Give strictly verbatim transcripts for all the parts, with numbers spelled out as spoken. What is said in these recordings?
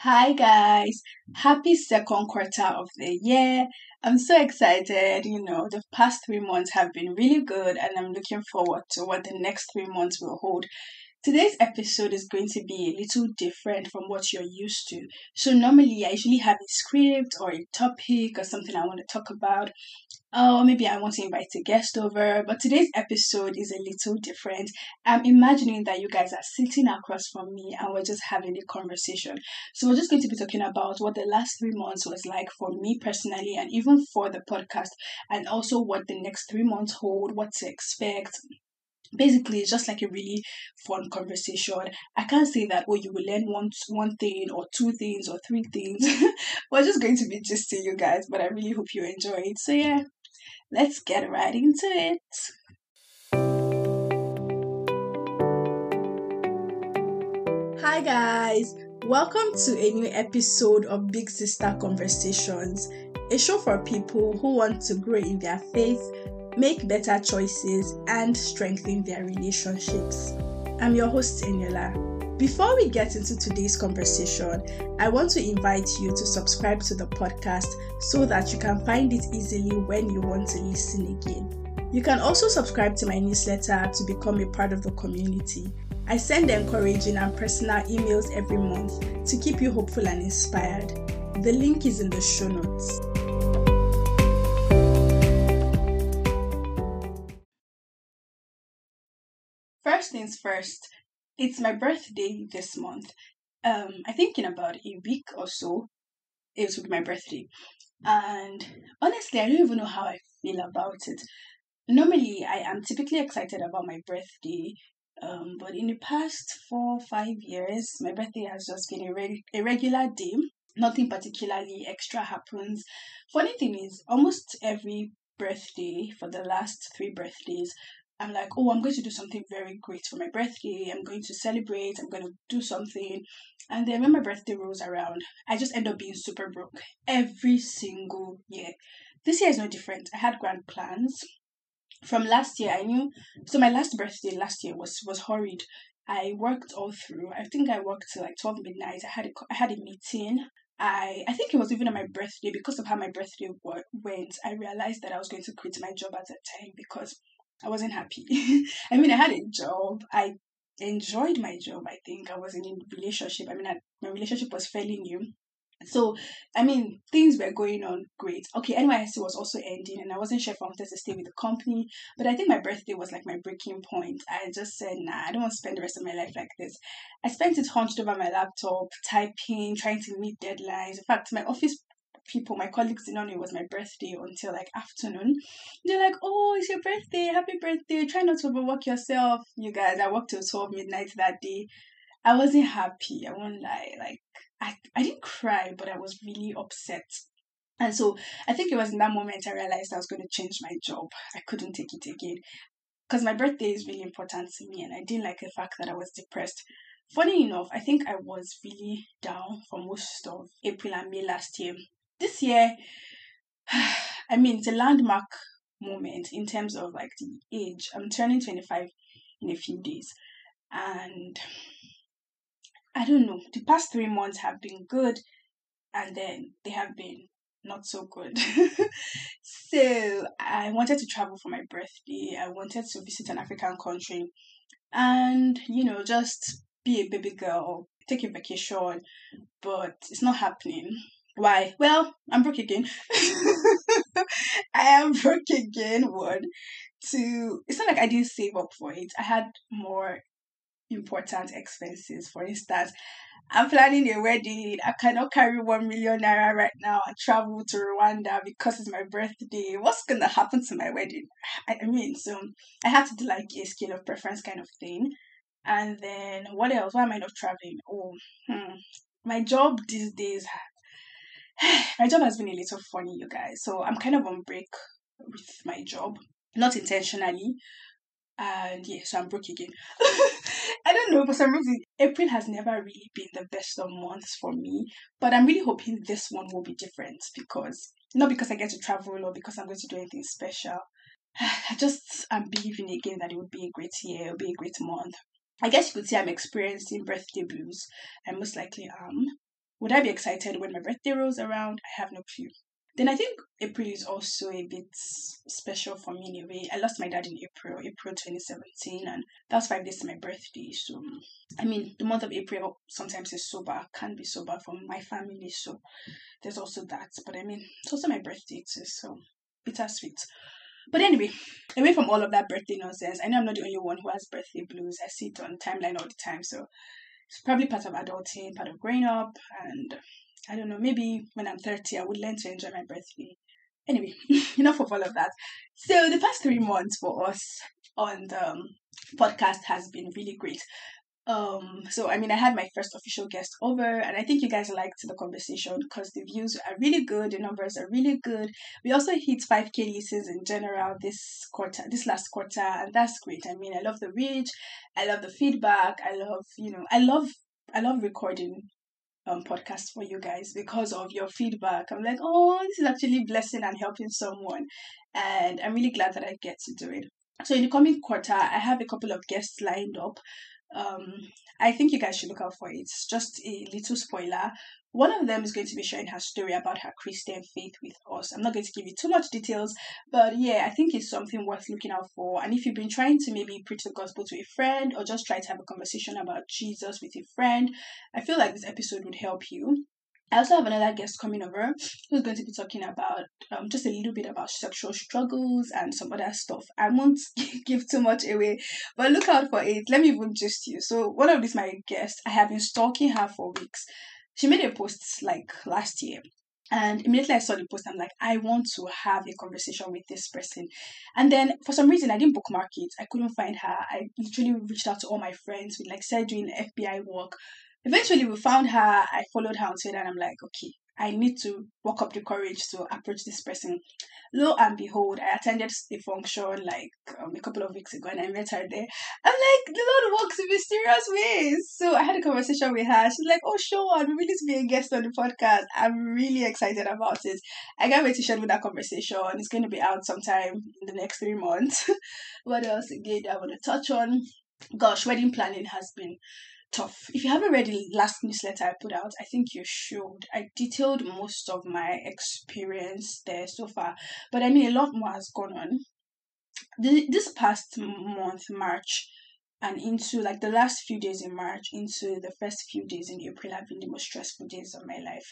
Hi guys, happy second quarter of the year. I'm so excited. You know, the past three months have been really good, and I'm looking forward to what the next three months will hold. Today's episode is going to be a little different from what you're used to. So, normally, I usually have a script or a topic or something I want to talk about. Oh, maybe I want to invite a guest over, but today's episode is a little different. I'm imagining that you guys are sitting across from me and we're just having a conversation. So, we're just going to be talking about what the last three months was like for me personally, and even for the podcast, and also what the next three months hold, what to expect. Basically, it's just like a really fun conversation. I can't say that, oh, you will learn one one thing or two things or three things. We're just going to be just to you guys, but I really hope you enjoy it. So yeah, let's get right into it. Hi, guys. Welcome to a new episode of Big Sister Conversations, a show for people who want to grow in their faith, make better choices, and strengthen their relationships. I'm your host, Eniola. Before we get into today's conversation, I want to invite you to subscribe to the podcast so that you can find it easily when you want to listen again. You can also subscribe to my newsletter to become a part of the community. I send encouraging and personal emails every month to keep you hopeful and inspired. The link is in the show notes. First things first, it's my birthday this month. Um, I think in about a week or so, it will be my birthday. And honestly, I don't even know how I feel about it. Normally, I am typically excited about my birthday, um, but in the past four, five years, my birthday has just been a, reg- a regular day. Nothing particularly extra happens. Funny thing is, almost every birthday for the last three birthdays, I'm like, oh, I'm going to do something very great for my birthday. I'm going to celebrate. I'm going to do something. And then when my birthday rolls around, I just end up being super broke every single year. This year is no different. I had grand plans from last year. I knew, so my last birthday last year was was horrid. I worked all through. I think I worked till like twelve midnight. I had a co- I had a meeting. I I think it was even on my birthday, because of how my birthday w- went. I realized that I was going to quit my job at that time because I wasn't happy. I mean, I had a job. I enjoyed my job. I think I was in a relationship. I mean, I, my relationship was fairly new. So, I mean, things were going on great. Okay, N Y S C was also ending, and I wasn't sure if I wanted to stay with the company. But I think my birthday was like my breaking point. I just said, nah, I don't want to spend the rest of my life like this. I spent it hunched over my laptop, typing, trying to meet deadlines. In fact, my office people, my colleagues did not know it was my birthday until like afternoon. They're like, oh, it's your birthday, happy birthday. Try not to overwork yourself. You guys, I worked till twelve midnight that day. I wasn't happy. I won't lie. Like I, I didn't cry, but I was really upset. And so I think it was in that moment I realized I was going to change my job. I couldn't take it again because my birthday is really important to me, and I didn't like the fact that I was depressed. Funny enough, I think I was really down for most of April and May last year. This year, I mean, it's a landmark moment in terms of like the age. I'm turning twenty-five in a few days, and I don't know. The past three months have been good, and then they have been not so good. So I wanted to travel for my birthday. I wanted to visit an African country, and you know, just be a baby girl, take a vacation, but it's not happening. Why? Well, I'm broke again. I am broke again. One, two. It's not like I didn't save up for it. I had more important expenses. For instance, I'm planning a wedding. I cannot carry one million naira right now and travel to Rwanda because it's my birthday. What's gonna happen to my wedding? I, I mean, so I had to do like a scale of preference kind of thing. And then what else? Why am I not traveling? Oh, hmm. My job these days, my job has been a little funny, you guys. So I'm kind of on break with my job, not intentionally, and yeah, so I'm broke again. I don't know, for some reason, April has never really been the best of months for me. But I'm really hoping this one will be different, because not because I get to travel or because I'm going to do anything special. I just am believing again that it would be a great year, it will be a great month. I guess you could say I'm experiencing birthday blues. I most likely am. Would I be excited when my birthday rolls around? I have no clue. Then I think April is also a bit special for me in a way. I lost my dad in April, April twenty seventeen, and that was five days to my birthday. So, I mean, the month of April sometimes is sober, can be sober for my family. So, there's also that. But I mean, it's also my birthday too, so bittersweet. But anyway, away from all of that birthday nonsense, I know I'm not the only one who has birthday blues. I see it on timeline all the time. So, it's probably part of adulting, part of growing up, and I don't know, maybe when I'm thirty, I would learn to enjoy my birthday. Anyway, enough of all of that. So the past three months for us on the um, podcast has been really great. Um, so I mean, I had my first official guest over, and I think you guys liked the conversation because the views are really good, the numbers are really good. We also hit five K listens in general this quarter, this last quarter, and that's great. I mean, I love the reach, I love the feedback, I love, you know, I love, I love recording um podcast for you guys because of your feedback. I'm like, oh, this is actually blessing and helping someone, and I'm really glad that I get to do it. So in the coming quarter, I have a couple of guests lined up. Um, I think you guys should look out for it. It's just a little spoiler. One of them is going to be sharing her story about her Christian faith with us. I'm not going to give you too much details, but yeah, I think it's something worth looking out for. And if you've been trying to maybe preach the gospel to a friend or just try to have a conversation about Jesus with a friend, I feel like this episode would help you. I also have another guest coming over who's going to be talking about um, just a little bit about sexual struggles and some other stuff. I won't give too much away, but look out for it. Let me even just you. So one of these my guests, I have been stalking her for weeks. She made a post like last year. And immediately I saw the post, I'm like, I want to have a conversation with this person. And then for some reason, I didn't bookmark it. I couldn't find her. I literally reached out to all my friends. We like started doing F B I work. Eventually, we found her. I followed her on Twitter, and I'm like, okay, I need to work up the courage to approach this person. Lo and behold, I attended the function like um, a couple of weeks ago, and I met her there. I'm like, the Lord works in mysterious ways. So I had a conversation with her. She's like, oh, sure, I'm really to be a guest on the podcast. I'm really excited about it. I can't wait to share with that conversation. It's going to be out sometime in the next three months. What else again I want to touch on? Gosh, wedding planning has been tough. If you haven't read the last newsletter I put out, I think you should. I detailed most of my experience there so far, but I mean, a lot more has gone on. The, this past month, March, and into like the last few days in March, into the first few days in April, have been the most stressful days of my life.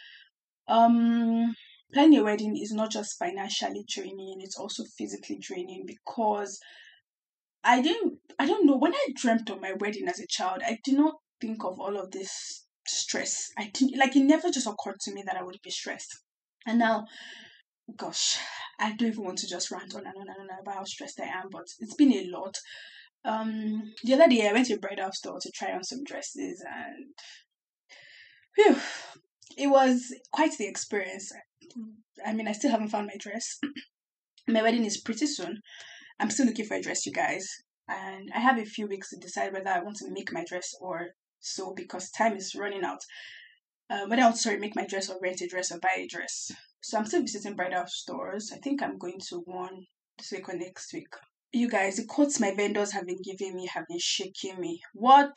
Um, planning a wedding is not just financially draining; it's also physically draining because I didn't, I don't know, when I dreamt of my wedding as a child, I did not think of all of this stress. I didn't, like, it never just occurred to me that I would be stressed. And now, gosh, I don't even want to just rant on and on and on about how stressed I am, but it's been a lot. Um, the other day I went to a bridal store to try on some dresses, and whew, it was quite the experience. I mean, I still haven't found my dress. My wedding is pretty soon. I'm still looking for a dress, you guys, and I have a few weeks to decide whether I want to make my dress or so because time is running out. Uh, whether I want to sorry, make my dress or rent a dress or buy a dress. So I'm still visiting bridal stores. I think I'm going to one this week or next week. You guys, the quotes my vendors have been giving me have been shaking me. What?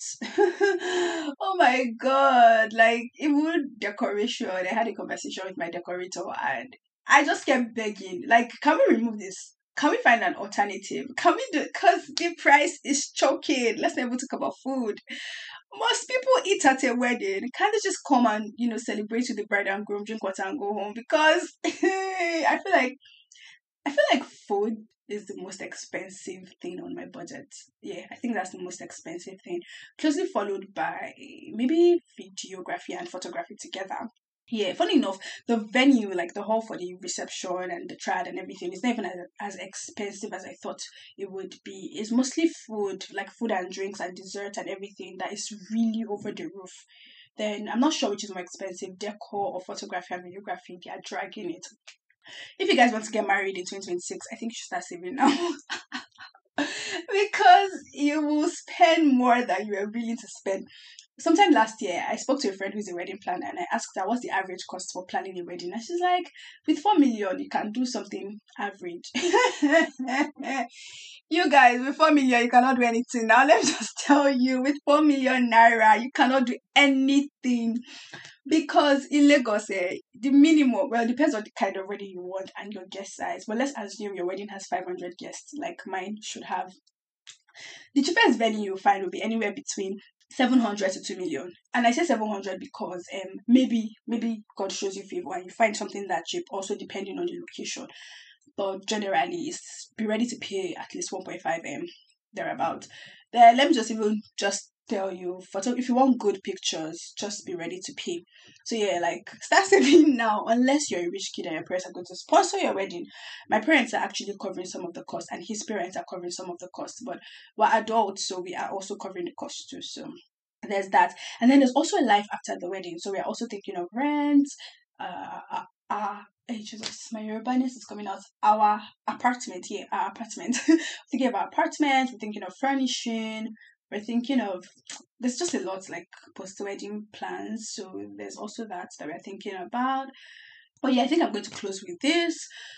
Oh my god! Like even decoration. I had a conversation with my decorator, and I just kept begging, like, can we remove this? Can we find an alternative? Can we do, because the price is choking. Let's not even talk about food. Most people eat at a wedding. Can't they just come and, you know, celebrate with the bride and groom, drink water and go home? Because I feel like, I feel like food is the most expensive thing on my budget. Yeah, I think that's the most expensive thing. Closely followed by maybe videography and photography together. Yeah, funny enough, the venue, like the hall for the reception and the trad and everything, is not even as, as expensive as I thought it would be. It's mostly food, like food and drinks and dessert and everything that is really over the roof. Then I'm not sure which is more expensive, decor or photography and videography. They are dragging it. If you guys want to get married in twenty twenty-six, I think you should start saving now. Because you will spend more than you are willing to spend. Sometime last year, I spoke to a friend who's a wedding planner, and I asked her what's the average cost for planning a wedding, and she's like, with four million, you can do something average. You guys, with four million, you cannot do anything. Now, let me just tell you, with four million naira, you cannot do anything. Because in Lagos, eh, the minimum, well, it depends on the kind of wedding you want and your guest size. But let's assume your wedding has five hundred guests, like mine should have. The cheapest venue you'll find will be anywhere between seven hundred to two million. And I say seven hundred because um maybe maybe God shows you favor and you find something that cheap, also depending on the location. But generally, it's be ready to pay at least one point five m thereabout. Then let me just even just tell you, photo if you want good pictures, just be ready to pay. So yeah, like start saving now, unless you're a rich kid and your parents are going to sponsor your wedding. My parents are actually covering some of the costs, and his parents are covering some of the costs, but we're adults, so we are also covering the costs too. So there's that, and then there's also a life after the wedding. So we're also thinking of rent, uh, uh, uh hey Jesus, my Yorubaness is coming out. Our apartment, yeah, our apartment. Thinking about apartment. We're thinking of furnishing. We're thinking of there's just a lot like post wedding plans. So there's also that that we're thinking about. But yeah, I think I'm going to close with this.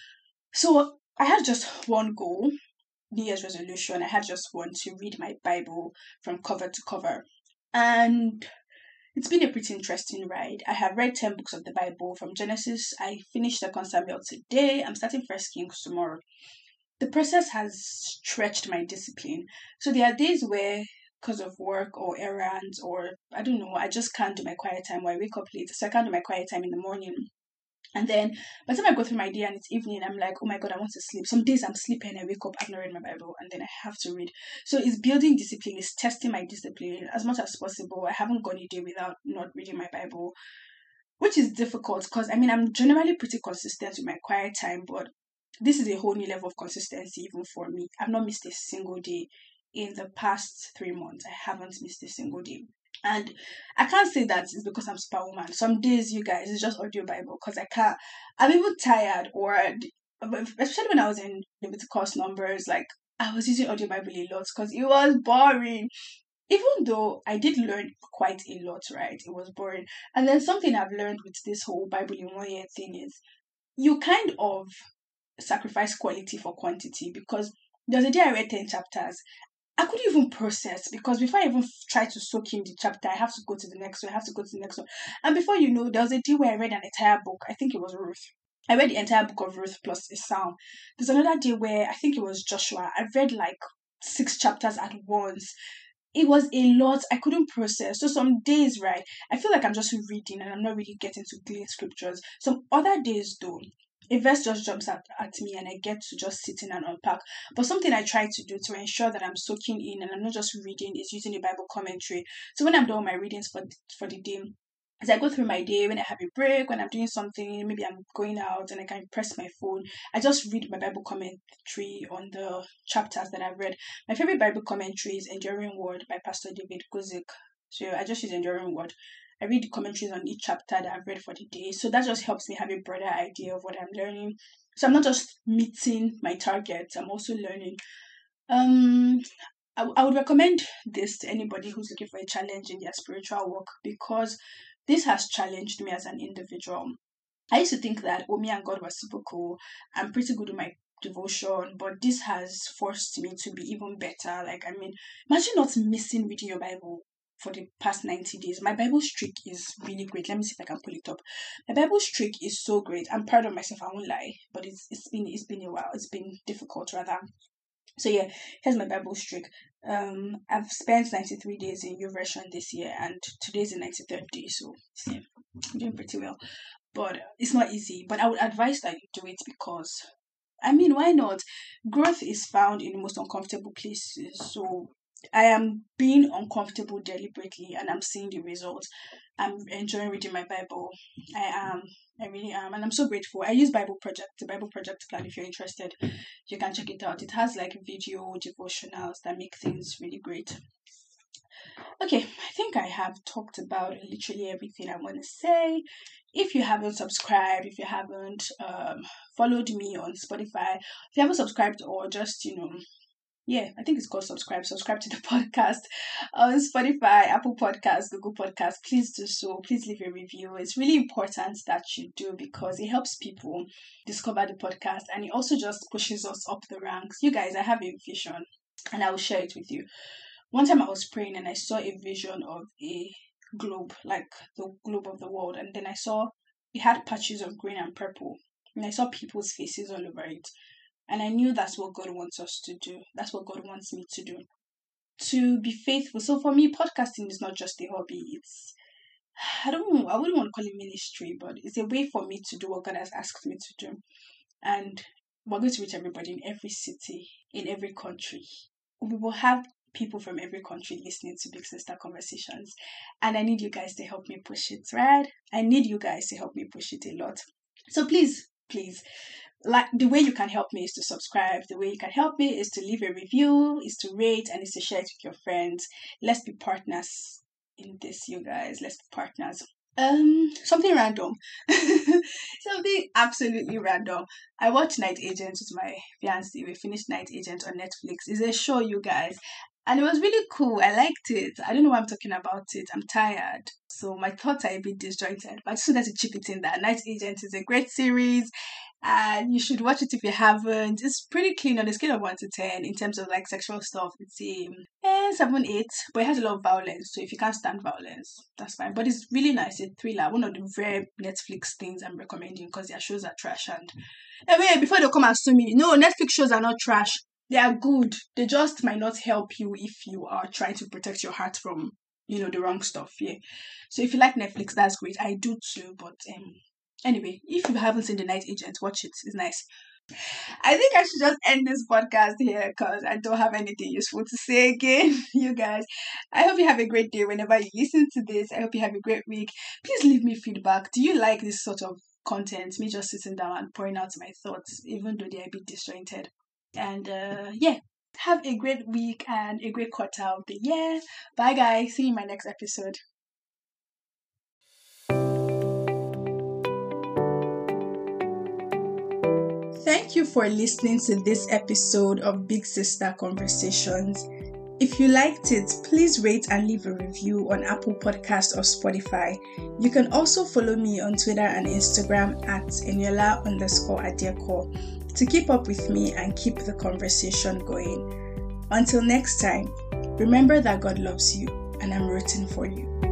So I had just one goal, New Year's resolution. I had just one to read my Bible from cover to cover. And it's been a pretty interesting ride. I have read ten books of the Bible from Genesis. I finished Second Samuel today. I'm starting First Kings tomorrow. The process has stretched my discipline. So there are days where, because of work or errands or I don't know, I just can't do my quiet time or I wake up late. So I can't do my quiet time in the morning. And then by the time I go through my day and it's evening, I'm like, oh my God, I want to sleep. Some days I'm sleeping, I wake up, I've not read my Bible, and then I have to read. So it's building discipline, it's testing my discipline as much as possible. I haven't gone a day without not reading my Bible, which is difficult because I mean, I'm generally pretty consistent with my quiet time, but this is a whole new level of consistency even for me. I've not missed a single day in the past three months. I haven't missed a single day. And I can't say that it's because I'm superwoman. Some days, you guys, it's just audio Bible because I can't. I'm even tired, or especially when I was in Leviticus Numbers, like I was using audio Bible a lot because it was boring. Even though I did learn quite a lot, right? It was boring. And then something I've learned with this whole Bible in one year thing is you kind of sacrifice quality for quantity because there's a day I read ten chapters. I couldn't even process because before I even try to soak in the chapter, I have to go to the next one, I have to go to the next one. And before you know, there was a day where I read an entire book. I think it was Ruth. I read the entire book of Ruth plus a psalm. There's another day where I think it was Joshua. I read like six chapters at once. It was a lot. I couldn't process. So some days, right, I feel like I'm just reading and I'm not really getting to glean scriptures. Some other days, though, a verse just jumps at, at me and I get to just sit in and unpack. But something I try to do to ensure that I'm soaking in and I'm not just reading is using a Bible commentary. So when I'm done with my readings for, for the day, as I go through my day, when I have a break, when I'm doing something, maybe I'm going out and I can press my phone, I just read my Bible commentary on the chapters that I've read. My favorite Bible commentary is Enduring Word by Pastor David Guzik. So I just use Enduring Word. I read the commentaries on each chapter that I've read for the day. So that just helps me have a broader idea of what I'm learning. So I'm not just meeting my targets, I'm also learning. Um, I, I would recommend this to anybody who's looking for a challenge in their spiritual walk because this has challenged me as an individual. I used to think that, oh, me and God was super cool. I'm pretty good with my devotion, but this has forced me to be even better. Like, I mean, imagine not missing reading your Bible for the past ninety days. My Bible streak is really great. Let me see if I can pull it up. My Bible streak is so great. I'm proud of myself, I won't lie. But it's it's been it's been a while. It's been difficult rather. So yeah, here's my Bible streak. Um I've spent ninety-three days in YouVersion this year and today's the ninety-third day, so yeah, I'm doing pretty well. But it's not easy. But I would advise that you do it because I mean, why not? Growth is found in the most uncomfortable places. So I am being uncomfortable deliberately and I'm seeing the results. I'm enjoying reading my Bible. I am. I really am. And I'm so grateful. I use Bible Project, the Bible Project plan. If you're interested, you can check it out. It has like video devotionals that make things really great. Okay, I think I have talked about literally everything I want to say. If you haven't subscribed, if you haven't um, followed me on Spotify, if you haven't subscribed or just, you know, yeah, I think it's called subscribe. Subscribe to the podcast on Spotify, Apple Podcasts, Google Podcasts. Please do so. Please leave a review. It's really important that you do because it helps people discover the podcast and it also just pushes us up the ranks. You guys, I have a vision and I will share it with you. One time I was praying and I saw a vision of a globe, like the globe of the world, and then I saw it had patches of green and purple, and I saw people's faces all over it. And I knew that's what God wants us to do. That's what God wants me to do. To be faithful. So for me, podcasting is not just a hobby. It's, I don't know, I wouldn't want to call it ministry, but it's a way for me to do what God has asked me to do. And we're going to reach everybody in every city, in every country. We will have people from every country listening to Big Sister Conversations. And I need you guys to help me push it, right? I need you guys to help me push it a lot. So please, please, like the way you can help me is to subscribe. The way you can help me is to leave a review, is to rate, and is to share it with your friends. Let's be partners in this, you guys. Let's be partners. Um, something random. Something absolutely random. I watched Night Agent with my fiance. We finished Night Agent on Netflix. It's a show, you guys. And it was really cool. I liked it. I don't know why I'm talking about it. I'm tired. So my thoughts are a bit disjointed. But I just wanted to chip it in that Night Agent is a great series. And you should watch it if you haven't. It's pretty clean on a scale of one to ten in terms of like sexual stuff. It's a eh, seven, eight, but it has a lot of violence. So if you can't stand violence, that's fine. But it's really nice. It's a thriller. One of the rare Netflix things I'm recommending because their shows are trash. And anyway, before they come and sue me, no, Netflix shows are not trash. They are good. They just might not help you if you are trying to protect your heart from, you know, the wrong stuff. Yeah. So if you like Netflix, that's great. I do too, but um. Anyway, if you haven't seen The Night Agent, watch it. It's nice. I think I should just end this podcast here because I don't have anything useful to say again, you guys. I hope you have a great day whenever you listen to this. I hope you have a great week. Please leave me feedback. Do you like this sort of content? Me just sitting down and pouring out my thoughts, even though they're a bit disjointed. And uh, yeah, have a great week and a great quarter of the year. Bye, guys. See you in my next episode. Thank you for listening to this episode of Big Sister Conversations. If you liked it, please rate and leave a review on Apple Podcasts or Spotify. You can also follow me on Twitter and Instagram at Eniola underscore Adieko to keep up with me and keep the conversation going. Until next time, remember that God loves you and I'm rooting for you.